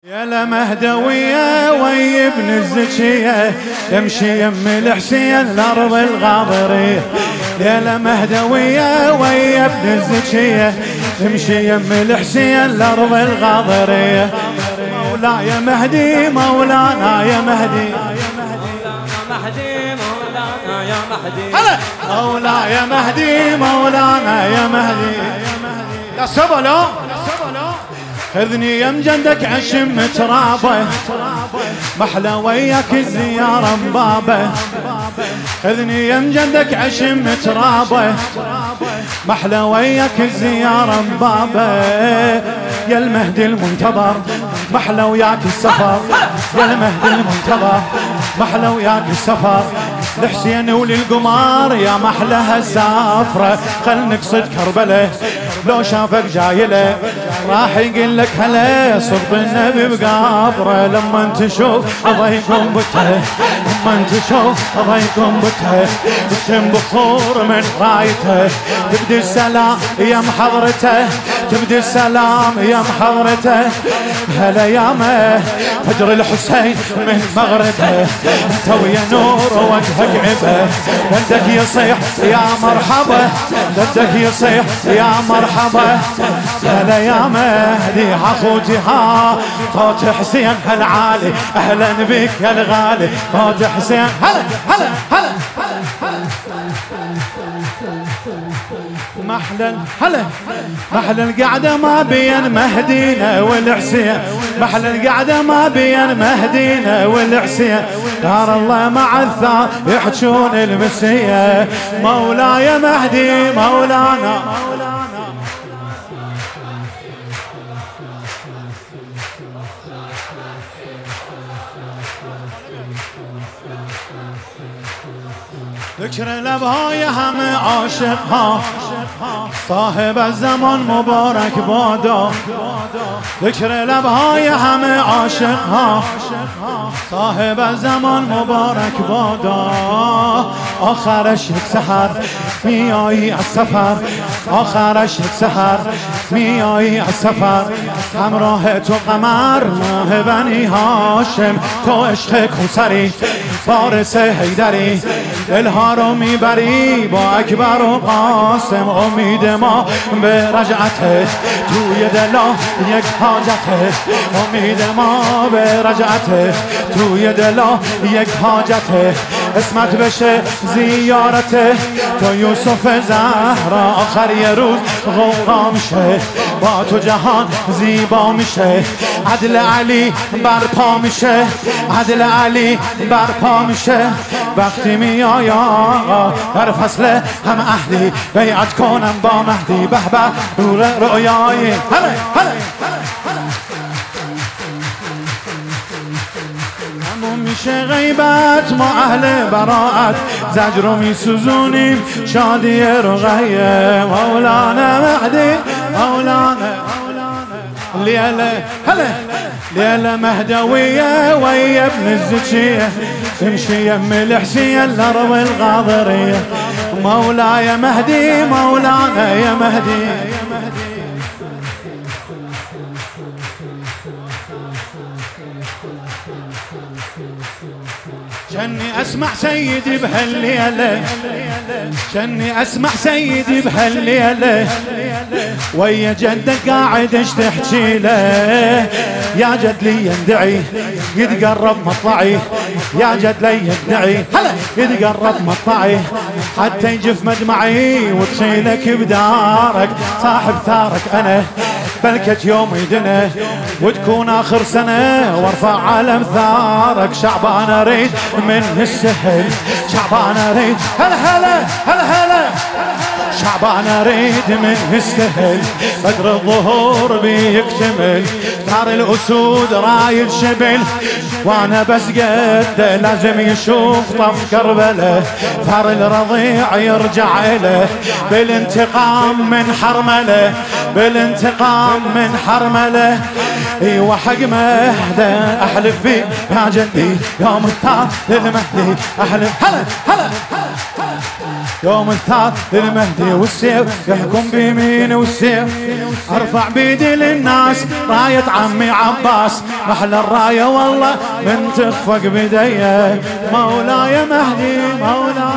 يا لمهدوية ويا ابن الزكية تمشي يم الحسين الأرض الغاضرية. يا لمهدوية ويا ابن الزكية تمشي يم الحسين الأرض الغاضرية. مولاي يا مهدي مولانا يا مهدي مولاي يا مهدي مولانا يا مهدي يا سبلو خذني يا مجندك عشم ترابه محلى وياك الزيارة مبابه. خذني يا مجندك عشم ترابه محلى وياك الزيارة مبابه. يا المهدي المنتظر محلى وياك السفر. يا المهدي المنتظر محلى وياك السفر. لحسين وللقمار يا محلها سافرة. خل نقصد كربله لو شافك جايله راح يقول لك هلا صدق النبي بقابره. لما تشوف ضيكم بته لما تشوف ضيكم بته تشم بخور من رايته. تبدي السلام يا محضرته تبدي السلام يا محضرته. هلا يا ما فجر الحسين من مغربه انت ويا نور وجهك عبه. بدك يصيح يا مرحبا بدك يصيح يا مرحبا. هلا يا مهدي اخوتي ها صوت حسين هالعالي اهلا بك يا الغالي صوت حسين هلا هلا هلا محلى هلا محلى القعدة ما بين مهدينا والحسين. محلى القعدة ما بين مهدينا والحسين. دار الله مع الثار يحجون المسية. مولاي مهدي مولانا ذكر الابهاي هم عاشقها صاحب الزمان مبارك بادا. ذكر الابهاي هم عاشقها صاحب الزمان مبارك بادا. آخر شک سحر میایی از سفر آخر شک سحر میایی از سفر. همراه تو قمر ماه بنی هاشم تو عشق کوثری فارس حیدری. دلها رو میبری با اکبر و قاسم. امید ما به رجعته توی دلا یک حاجته. امید ما به رجعته توی دلا یک حاجته. اسمت بشه زیارته تو یوسف زهرا. آخر یه روز غوغا میشه با تو جهان زیبا میشه. عدل علی برپا میشه عدل علی برپا میشه. وقتی میای آقا در فصل هم اهلی بیعت کنم با مهدی. به به رویای هله هله همون میشه غیبت ما اهل براعت. زجر رو میسوزونیم شادی رقیه. مولانا مهدی مولانا لیله هله لیله مهدویة ويا ابن الزكية تمشي يم الحسين الأرض الغاضرية. مولاي مهدي مولانا يا مهدي جني اسمع سيدي بهالليلة جني اسمع سيدي بهالليلة ويا جدك قاعد ايش تحكي له. يا جد لي يندعي يتقرب مطلعي يا جد لي يندعي يتقرب مطلعي حتى يجف مدمعي وتصيلك بدارك. صاحب ثارك انا بلكت يوم يدنا وتكون اخر سنة وارفع علم ثارك. شعبان اريد من السهل شعبان اريد هلا هلا هلا هلا شعبان اريد من السهل. بدر الظهور بيكتمل ثار الاسود رايد شبل وانا بس قد لازم يشوف طف كربله. ثار الرضيع يرجع له بالانتقام من حرمله بالانتقام من حرمله. ايوه حق مهدي احلف بيه يا جدي يوم الثار للمهدي احلف هلا هلا يوم الثار للمهدي المهدي والسيف يحكم بيمين والسيف. ارفع بيدي للناس راية عمي عباس، محلى الراية والله من تخفق بديه. مولاي مهدي مولاي